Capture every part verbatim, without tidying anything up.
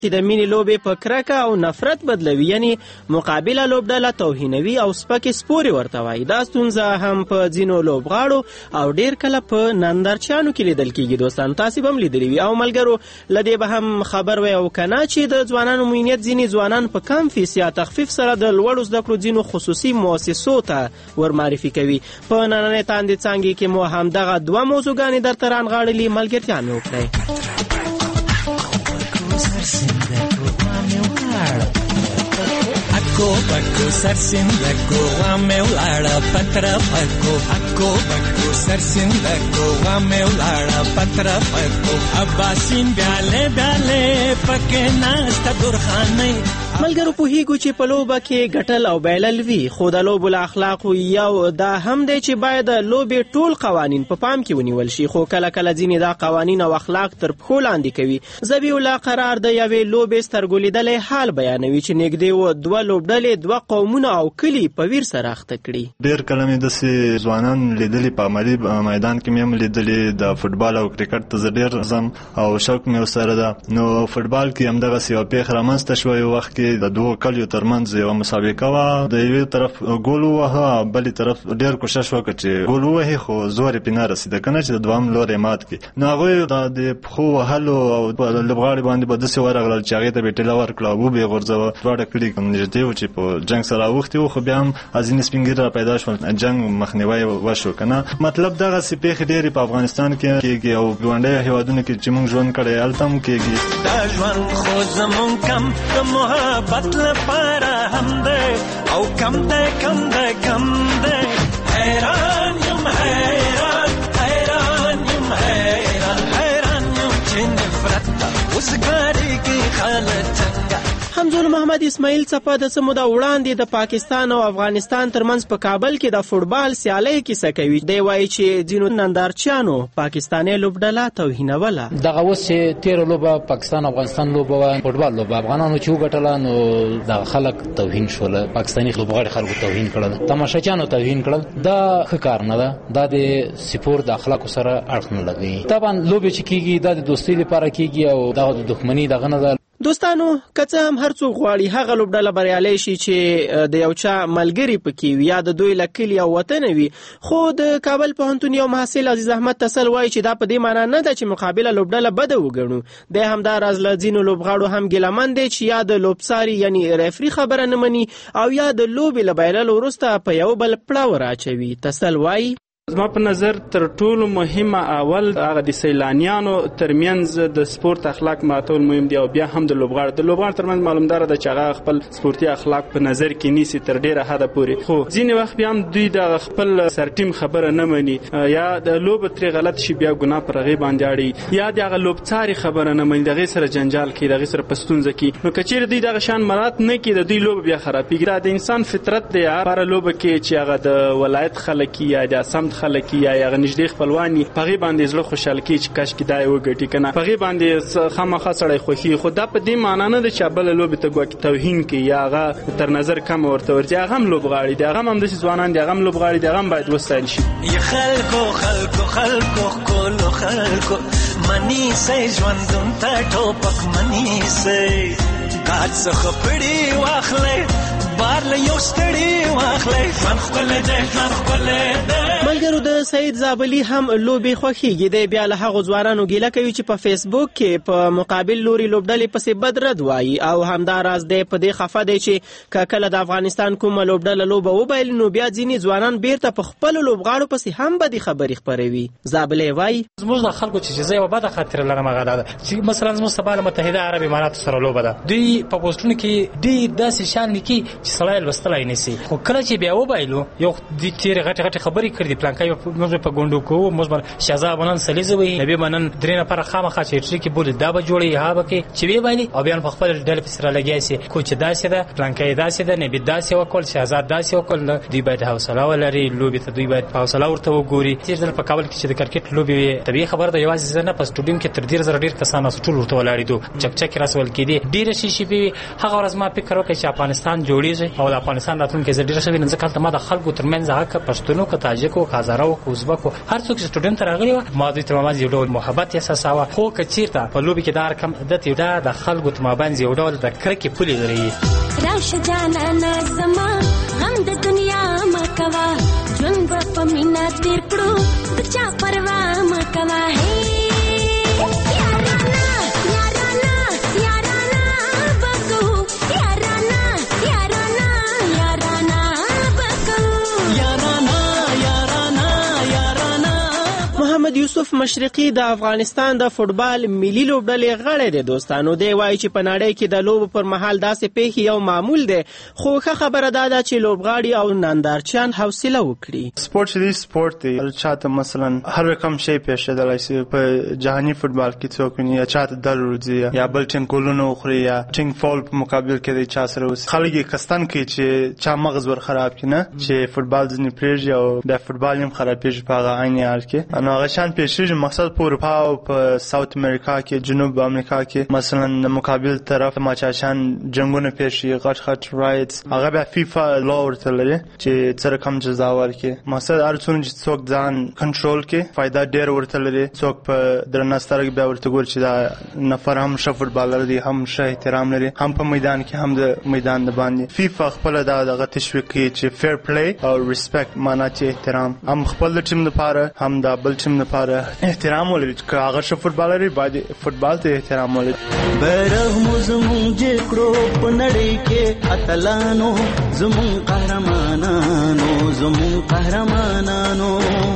چې د مینې لوبې په کرکه او نفرت بدلوي، یعنی مقابله لوبډله توهینوي او سپکې سپورې ورته وایي. دا ستونزه هم په ځینو لوبغاړو او ډیر کله په نندارچیانو کې لیدل کیږي. دوستان تاسو هم لیدلی وي او ملګرو لدې به هم خبر وي او کنه چې د ځوانانو موینیت ځینې ځوانان په کم فیس یا تخفیف سره د لوړو زده کړو ځینو خصوصي مؤسسو ته ورمعرفي کوي. په نننۍ تاندې څانګې کې مو همدغه دوه موضوعګانې درته رانغاړلي، ملګرتیا مې وکړئ. Ako bako sarsindako wame ulada patra pako Ako bako sarsindako wame ulada patra pako Abbasin biale biale pake nasta durkhane. ملګرو پوهیږو چې په لوبه کې ګټل او بایلل وي، خو د لوبو له اخلاقو یو دا هم دی چې باید لوبې ټول قوانین په پام کې ونیول شي، خو کله کله ځینې دا قوانین او اخلاق تر پښو لاندې کوي. ذبیح الله قرار د یوې لوبې سترګو لیدلی حال بیانوي چې نږدې و دوه لوبډلې دوه قومونه او کلي په ویر سره اخته کړي. ډېر کله مې داسې ځوانان لیدلي په عملي میدان کې مې هم لیدلي، د فوټبال او کرکټ ته زه ډېر ځم او شوق مې ورسره ده. نو فوټبال کې همدغسې یوه پېښه رامنځته شوه، یو وخت کې د دوه کلیو ترمنځ یوه مسابقه وه، د یوې طرف ګول ووهه، بلې طرف ډېر کوشش وکړه چې ګول ووهي، خو زور یې پرې نه رسېده که نه چې د دوهم لوری مات کړي. نو هغوی د پښو وهلو او په لوبغاړي باندې به داسې ورغلل چې هغې ته به یې ټېله ورکړه او وبې یې غورځوه. دواړه کلي نږدې وو چې په جنګ سره اوښتي وو، خو بیا هم ځینې سپین ږیري را پیدا شول، جنګ مخنیوی وشو که نه. مطلب دغسې پېښې ډېرې په افغانستان کې کېږي او ګاونډیو هېوادونو کې چې موږ ژوند کړی هلته هم کېږي. دا ژوند خو زمونږ کم د محبت لپاره هم دی او کم دی کم دی کم دی. حیران یم حیران حیران یم حیران حیران یم چې نفرت ته اوس ګارېږي خلک څنګه. حمزول محمد اسماعیل څپه د څه موده وړاندې د پاکستان او افغانستان ترمنځ په کابل کې د فوټبال سیالۍ کیسه کوي. دی وایي چې ځینو نندارچیانو پاکستاني لوبډله توهینوله. دغه اوس چې تېره لوبه پاکستان افغانستان لوبه وه، فوټبال لوبه، افغانانو چې وګټله نو دغه خلک توهین شول، پاکستاني لوبغاړي خلکو توهین کړل، تماشاچیانو توهین کړل. دا ښه کار نه ده، دا د سپورت د اخلاقو سره اړخ نه لګوي. طبعا لوبې چې کېږي دا د دوستۍ لپاره کېږي او دغه د دښمنۍ دغه نه ده. دوستانو که څه هم هر څوک غواړي هغه لوبډله بریالی شي چې د یو چا ملګري پکې وي یا د دوی له کلي او وطنه وي، خو د کابل پوهنتون یو محصل عزیز احمد تسل وایي چې دا په دې معنا نه ده چې مقابله لوبډله بده وګڼو. دی همداراز له ځینو لوبغاړو هم ګیلمن دی چې یا د لوبساري یعنی ریفري خبره نه مني او یا د لوبې له بایللو وروسته په یو بل پړه ور اچوي. تسل وایي زما په نظر تر ټولو مهمه اول هغه د سیلانیانو ترمنځ د سپورت اخلاق ماتول مهم دی او بیا هم د لوبغاړو د لوبغاړو ترمنځ معلومدار ده چې هغه خپل سپورتي اخلاق په نظر کې نیسي تر ډیره حده پورې، خو ځینې وخت بیا هم دوی د خپل سرټیم خبره نه مني، یا د لوب ترې غلط شي بیا ګناه پر هغې باندې اړوي، یا د هغه لوبڅاري خبره نه مني، د هغې سره جنجال کوي، د هغې سره په ستونزه کوي. نو که چیرې دوی دغه شان مراعات نه کړي د دوی لوبه بیا خرابېږي. دا د انسان فطرت دی هره لوبه کې چې هغه د ولایت خلک یا د سمت خلک یا هغه نږدې خپلواني په هغې باندې زړه خوشحاله کړي چې کاشکې دا یې وګټي که نه، په هغې باندې خامخا سړی خوښي. خو دا په دې معنا نه ده چې بله لوبې ته ګواکې توهین کوي یا هغه تر نظر کمه ورته ورځي. هغه هم لوبغاړي دي، هغه هم همداسې ځوانان دي، هغه هم لوبغاړي دي، هغه هم باید وستایل شي. خلکو خلکو خلکو ښکلو خلکو منیسئ ژوندون ته ټوپک منیسئ، ګاډ څخه پړي واخلئ بار له یو ستړي واخلئ، ژوند ښکلی دی ژوند ښکلی دی. ملګرو د سعید زابلي هم لوبې خوښیږي. دی بیا له هغو ځوانانو ګیله کوي چې په فیسبوک کې په مقابل لوري لوبډلې پسې بد رد وایي او همداراز دی په دې خفه دی چې که کله د افغانستان کومه لوبډله لوبه وبایلي نو بیا ځینې ځوانان بیرته په خپلو لوبغاړو پسې هم بدې خبرې خپروي. زابلي وایي زموږ د خلکو چې زه یوه بده خاطره لرم هغه دا ده چې مثلا زموږ سبا له متحده عرب اماراتو سره لوبه ده، دوی په پوسټونو کې ډېر داسې شیان لیکي چې سړی لوستلی نه شي، خو کله چې بیا وبایلو یو دوی تېرې غټې غټې خبرې کړي دي، پلانکی موږ په ګونډو کوو، موږ به شهزا به نن سلیزه وهي، نبي به نن درې نفره خامخا چې هټري کې بولي دا به جوړوي ها به کې چې ویې او بیا په خپل ډلې پسې رالګیا شي، کو چې داسې ده پلانکی داسې ده نبي داسې وکړل شهزاد داسې وکړل. دوی باید حوصله ولري، لوبې ته دوی باید حوصله ورته وګوري. تېر ځل په کابل کې چې د کرکټ لوبې وې طبیعي خبره ده، یوازې زه نه په سټوډیوم کې تر ډېر زره ډېر کسان ټول ورته ولاړېدو، چکچکې راسول کېدې، ډېرې شیشې به وي. هغه ورځ ما فکر وکړ چې افغانستان جوړېږي راځي او د افغانستان راتلونکي زه ډیر ښه وینم ځکه هلته ما د خلکو ترمنځ هغه که پښتنو که تاجکو که هزارو که ازبکو هر څوک چې سټوډنټ ته راغلي وه ما دوی تر مابنځ یو ډول محبت احساساوه خو که چېرته په لوبې کې دا رقم دته یو ډول د خلکو تر مابنځ یو ډول د کرکې پولې لري راشه جانانه زما غم د دنیا مه کوه ژوند به په مینه تېر کړو د چا پروا مه کوه یوسف مشرقي د افغانستان د فوټبال ملي لوبډلې غړی دی. دوستانو دی وایي چې په نړۍ کې د لوبو پر مهال داسې پیښې یو معمول دی خو ښه خبره دا ده چې لوبغاړي او نندارچیان حوصله وکړي. سپورت چې دی سپورت دی چاته مثلا هر رقم شی پیښېدلی شي په جهاني فوټبال کې څوک ویني یا چاته دل ورځي یا بل ټیم ګولونه وخوري یا ټینګ فول په مقابل کې دی چا سره اوسي خلک یې قصدن کوي چې چا مغز ور خراب کړي نه چې فوټبال ځینې پرېږدي او بیا فوټبال هم خرابېږي په هغه عین حال کې نو هغه شان پیښیږي مقصد په اروپا او په ساوت امریکا کې جنوب امریکا کې مثلا د مقابل طرف ماچاشان جنگونه پیښي غټ غټ رایټس هغه بیا فیفا لا ورته لري چې څه رقم جزا ورکړي مقصد هر څومره چې څوک ځان کنټرول کړي فایده ډېر ورته لري څوک په درنه سترګې بیا ورته ګوري چې دا نفر هم ښه فوټبالر دی هم ښه احترام لري هم په میدان کې هم د میدان د باندې فیفا خپل دا دغه تشویق کوي چې فیر پلی او ریسپیکټ معنا چې احترام هم خپل ټیم لپاره هم د بل ټیم لپاره احترام ولري که هغه ښه فوټبالر وي باید فوټبال ته احترام ولري. بیرغ مو زموږ جوړ کړو په نړۍ کې اتلانو زموږ قهرمانانو زموږ قهرمانانو.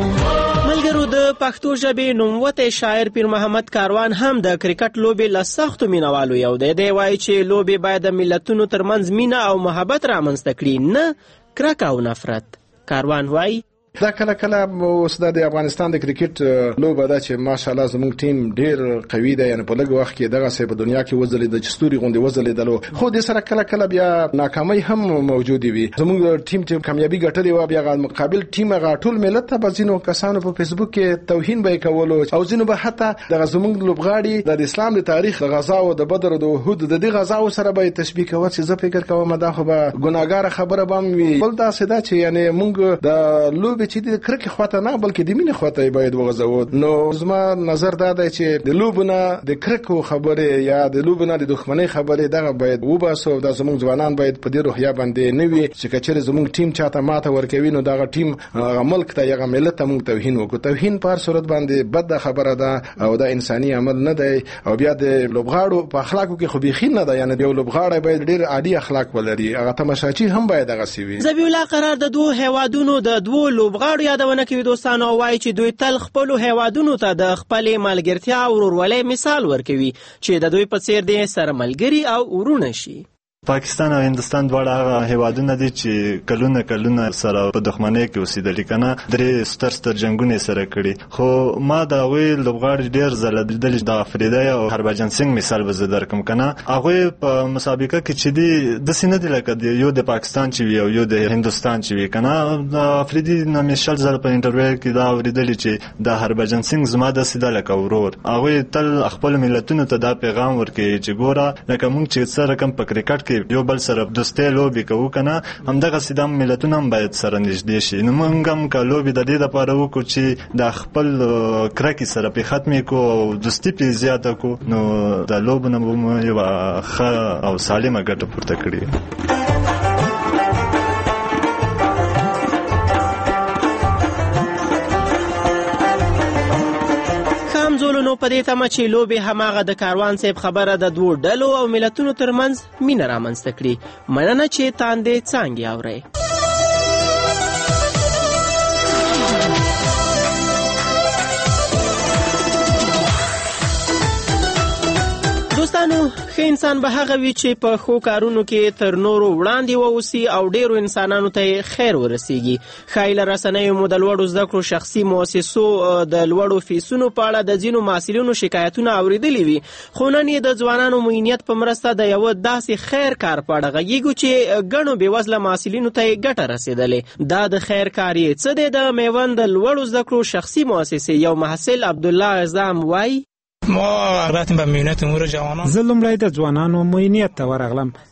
ملګرو د پښتو ژبې نوموتی شاعر پیر محمد کاروان هم د کرکټ لوبې له سختو مینوالو یو دی. دی وایي چې لوبې باید د ملتونو ترمنځ مینه او محبت رامنځته کړي نه کرکه او نفرت. کاروان وایي دا کله کله اوس د افغانستان د کرکټ لوبه ده چې ماشاءالله زموږ ټیم ډیر قوي دی یعنی په لږ وخت کې دغه څه په دنیا کې وځلې د چستوري غونډې وځلېدلو خو د سره کله کله بیا ناکامۍ هم موجود وي زموږ ټیم چې کامیابی ګټلې و بیا مقابل ټیم غا ټول ملت ته بزینو کسانو په فیسبوک کې توهین به کولو او ځینو به حتی د زموږ لوبغاړي د اسلام د تاریخ د غزا او د بدر او د احد د دې غزا سره به تشبیه کوي چې زه فکر کوم دا خو به ګناګار خبره بم وي بل دا څه ده چې یعنی موږ د لوبې چې د کرکې خواته نه بلکې د مینې خواته باید وغځو نو زما نظر دا دی چې د لوبونه د کرکو خبرې یا د لوبونه د دښمنۍ خبرې دغه باید وباسو د زموږ ځوانان باید په دې روحیه باندې نه وي چې کچره زموږ ټیم چاته ماته ورکوي نو دغه ټیم ملک ته یغه ملت ته موږ توهین وکړو توهین په هر صورت باندې بد خبره ده او دا انساني عمل نه دی او بیا د لوبغاړو په اخلاقو کې خو بيخي نه ده یعنی یو لوبغاړی باید ډیر عادي اخلاق ولري هغه تماشاچی هم باید دغه سی وي. ذبیح الله قرار د دوه هیوادونو د دوه لوبغاړو یادونه کوي دوستانو وایي چې دوی تل خپل هیوادونو ته د خپل ملګرتیا او ورورولۍ مثال ورکوي چې د دوی په څیر دي سره ملګري او ورونه شي. پاکستان او هندستان دواړه هغه هیوادونه دي چې کلونه کلونه سره په دښمنۍ کې اوسېدلي کنه درې ستر ستر جنگونه سره کړي خو ما د هغوی لوبغاړي ډېر ځله لیدلي د افریدی او هربجان سنگ مثال به زه درکړم کنه هغوی په مسابقه کې چې دي داسې نه دي لکه یو د پاکستان چې وي او یو د هندوستان چې وي کنه د افریدي نه مې شل ځله په انټرویو کې دا اورېدلي چې د هربجان سنگ زما داسې ده لکه ورور هغوی تل خپل ملتونو ته دا پیغام ورکوي چې ګوره لکه موږ چې څه رقم په کرکټ یو بل سره دوستي لوبي کوو کنه همدغه سیدام ملتونه هم باید سره نږدې شي نو موږ هم که لوبي د دې لپاره وکړو چې د خپل کرکې سره په ختمې کو او دوستي په زیاته کو نو د لوبونه به یو ښه او سالمه ګټه پورته کړي. نو په دې تمه چې لوبې هماغه د کاروان صاحب خبره د دوه ډلو او ملتونو ترمنځ مینه رامنځته کړي مننه چې تاندې څانګې اورئ. دوستانو ښه انسان به هغه وي چې په ښو کارونو کې تر نورو وړاندې واوسي او ډیرو انسانانو ته خیر ورسیږي. ښایي له رسنیو مو د لوړو زده کړو شخصي مؤسسو د لوړو فیسونو په اړه د ځینو محصلینو شکایتونه اورېدلي وي خو نن یې د ځوانانو معینیت په مرسته د یوه داسې خیر کار په اړه غږیږو چې ګڼو بېوزله محصلینو ته یې ګټه رسېدلې. دا د خیر کار یې څه دی؟ د میوند د لوړو زده کړو شخصي مؤسسې یو محصل عبدالله اعظم وایي ما راتم به معاینات امور جوانان. زه لومړی د ځوانانو معاینت ته ورغلم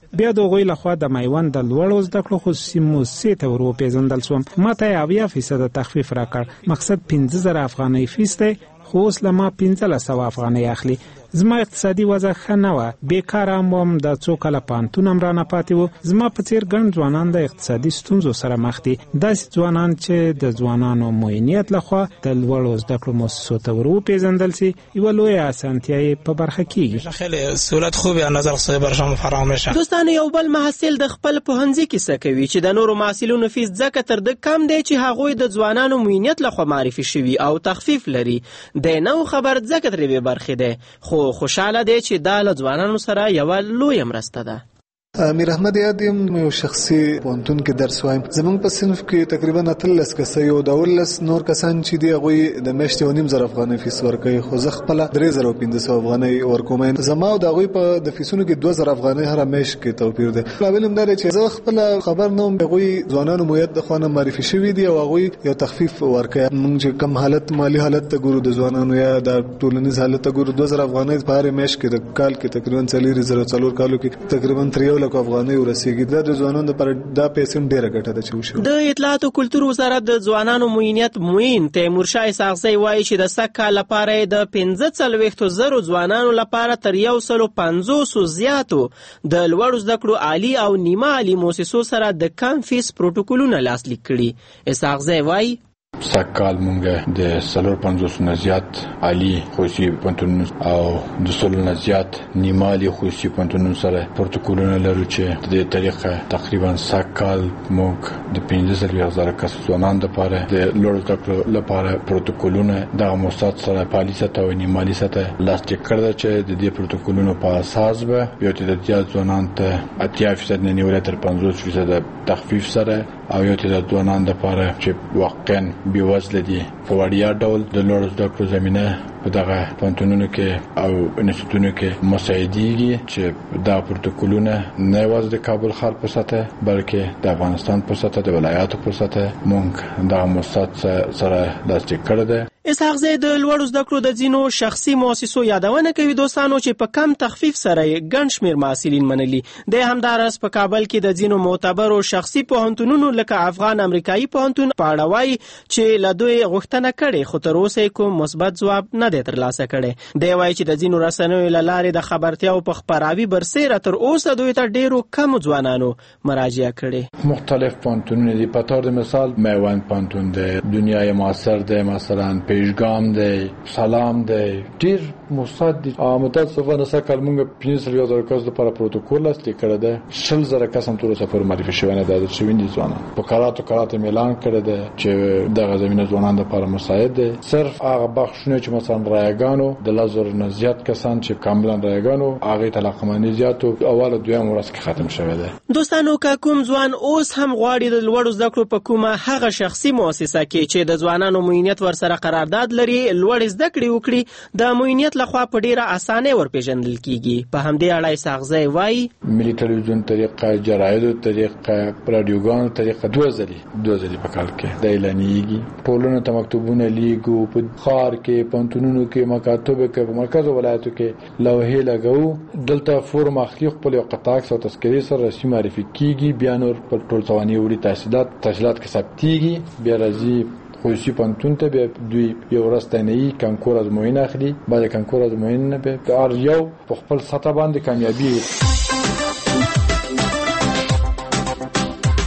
بیا د هغوی لخوا د میوند د لوړو زده کړو خصوصي موسسې ته ور وپېژندل شوم. ما ته یې اویا فیصده تخفیف راکړ. مقصد پنځه زره افغانۍ فیس دی، خو اوس له ما پنځلس سوه افغانۍ اخلي. زما اقتصادي وضع ښه نه وه، بیکاره هم وم، د څو کاله پوهنتون هم رانه پاتې و. زما په څېر ګڼ ځوانان د اقتصادي ستونزو سره مخ دي. داسې ځوانان چې د ځوانانو معینیت لخوا د لوړو زده کړو مؤسسو ته ور وپېژندل سي، یوه لویه اسانتیا یې په برخه کېږي. خیلی سهولت خوبی از نظر صاحب برشان فراهم میشه. دوستانو، یو بل محصل د خپل پوهنځي کیسه کوي چې د نورو محصلینو فیس ځکه تر ده کم دی چې هغوی د ځوانانو معینیت لخوا معرفي شوي او تخفیف لري. د نو خبر ځکه ترې بې برخې دی، خو خوشحاله دی چې دا له ځوانانو سره یوه لویه مرسته ده. امیر احمد یاد یم، یو شخصي پوهنتون کې درس وایم. زمونږ په صنف کې تقریبا اتلس کسه یو د اولس نور کسان چې دی هغوی د میاشتې یو نیم زره افغانۍ فیس ورکوي، خو زه خپله درې زره او پنځه سوه افغانۍ ورکوم. زما او د هغوی په د فیسونو کې دوه زره افغانۍ هره میاشت کې توپیر دی. لامل هم دا دی چې زه خپله خبر نه وم، هغوی ځوانانو مویت د خوا نه معرفي شوي دي او هغوی یو تخفیف ورکوي. موږ چې کم حالت مالي حالت ته ګورو د ځوانانو یا د ټولنیز حالت ته ګورو، دوه زره افغانۍ په هرې میاشت کې د کال کې تقریبا څلور زره څلور کالو کې تقریبا تر یو لک افغانۍ ورسېږي. دا د ځوانانو لپاره دا پیسې ډېره ګټه ده چې وشي. د اطلاعات او کلتور وزارت د ځوانانو معینیت معین تیمورشاه اسحاقزی وایي چې د سږ کال لپاره د پنځه څلوېښتو زرو ځوانانو لپاره تر یو سلو پنځوسو زیاتو د لوړو زده کړو عالي او نیمه عالي مؤسسو سره د کم فیس پروتوکولونه لاسلیک کړي. اسحاقزی وایي سږ کال مونږ د څلور پنځوسو نه زیات عالي خصوصي پوهنتونونو او د سلو نه زیات نیمه عالي خصوصي پوهنتونونو سره پروتوکولونه لرو چې د دې طریقه تقریبا سږ کال مونږ د پنځه څلوېښت زره کسو ځوانانو دپاره د لوړو زده کړو لپاره پروتوکولونه دغه مؤسسات سره په عالي سطح او نیمه عالي سطح لاسلیک کړی ده چې د دې پروتوکولونو په اساس به یو تعداد زیات ځوانانو ته اتیا فیصد نه نیولې تر پنځوس فیصده تخفیف سره او یو تعداد ځوانان دپاره چې واقعا بېوزله دي په وړیا ډول د لوړو زده کړو زمینه په دغه پوهنتونونو کې او انسټیټونو کې مساعدېږي چې دا پروتوکولونه نه یوازې د کابل ښار په سطح بلکې د افغانستان په سطح د ولایاتو په سطح موږ دغه مؤسسات سره لاسلیک کړی دی. اسحاقزی د لوړو زده کړو د ځینو شخصي مؤسسو یادونه کوي دوستانو چې په کم تخفیف سره یې ګڼ شمېر محصلین منلي. دی همداراز په کابل کې د ځینو معتبرو شخصي پوهنتونونو لکه افغان امریکایي پوهنتون په اړه وایي چې له دوی غوښتنه کړې خو تر اوسه یې کوم مثبت ځواب نه دی ترلاسه کړی. دی وایي چې د ځینو رسنیو له لارې د خبرتیاو په خپراوي برسېره تر اوسه دوی ته ډېرو کمو ځوانانو مراجعه کړې. مختلف پوهنتونونه دي، په طور د مثال میوند پوهنتون دی، دنیای معاصر دی، مثلا پیشگام دی، سلام دی، ډیر مؤسسات دي. متاسفانه سږ کال موږ پنځه سوه زره کسو لپاره پروتوکول لاسلیک کړی دی. شل زره کس هم تر اوسه پورې معرفي شوي نه دي شوي دي ځوانان. په کراتو کراتو اعلان کړی دی چې دغه زمینه ځوانانو لپاره مساعد دی. صرف هغه بخښونه چې مثلا رایګانو د لس زرو نه زیات کسان چې کاملا رایګانو هغې ته علاقمندي زیات و اول دویم ورځ کې ختم شوی دی. دوستانو، که کوم ځوان اوس هم غواړي د لوړو زده کړو په کومه هغه شخصي مؤسسه کې چې د ځوانانو معینیت ورسره قرارداد لري لوړ زده کړې وکړي، د معینیت لخوا په ډیره اسانۍ ورپېژندل کیږي. په همدې اړه اسحاقزی وایي ملي ټلویزیون طریقه، جرایدو طریقه، رادیوګانو طریقه دوه ځلې دوه ځلې په کال کې د اعلانیږي. ټولنو ته مکتوبونه لیږو، په ښار کې پوهنتونونو کې مکاتبو کې په مرکز او ولایتو کې لوحې لګوو. دلته فورم اخلي، خپل یو قطعه عکس او تذکرې سره رسمي معرفي کیږي، بیا نور په ټول ثواني وړي تحصیلات تحصیلات کې ثبتېږي، بیا راځي خصوصي پوهنتون ته، بیا دوی یو ورځ تنهایي کانکور ازموینه اخلي. بعد کانکور ازموینه به هر یو په خپل سطح باندې کامیابي.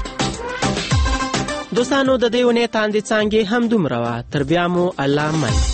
دوستانو، د دې ونې تاندې څانګې هم دومره وه. تر بیا مو الله مل.